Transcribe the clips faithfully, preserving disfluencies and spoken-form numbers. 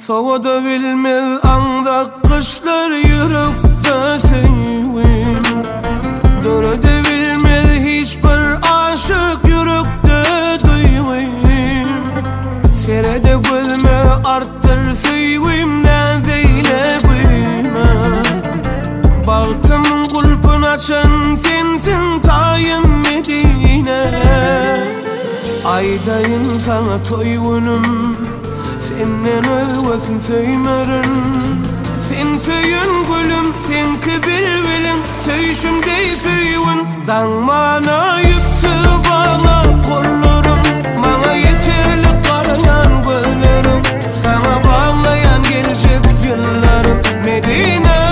Sovada bilmez anda kışlar yürekte sevim. Dörede bilmez hiçbir aşık yürekte duyuyum. Serede gözme arttır sevimden zeyle kuyma. Bağıtımın kulpun açan sensin tayım Medine. Aydayın sana toyunum, senden özvesin söymerin. Sen söyün gülüm, sen ki bilbilin, söyüşümde söyün. Dağmana yüksü bana kollarım, bana yeterli karayan güllerim. Sana bağlayan gelecek yıllarım Medine.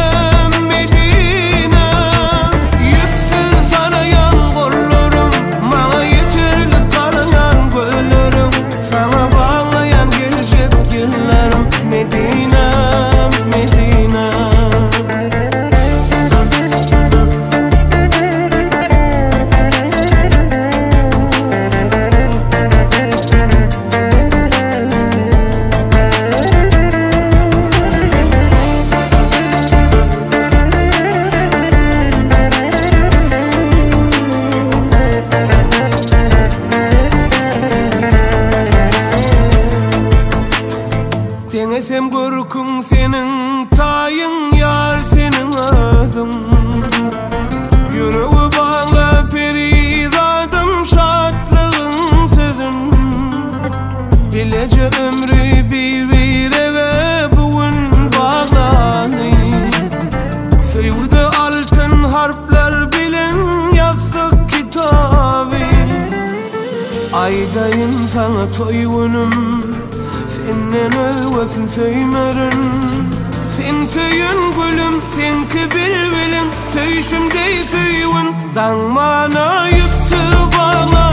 Denesem görkün senin tayın yar senin ağzın. Yüreği bağla perizadım şartlığın sözün. Bilece ömrü birbirine bugün bağlanı. Sevdi altın harfler bilen yazdık kitabı. Aydayın sana toyunum, senden özvesin söymerin. Sen söyün gülüm, sen ki bilbilin, söyüşümde söyün. Dağmana yüksü bana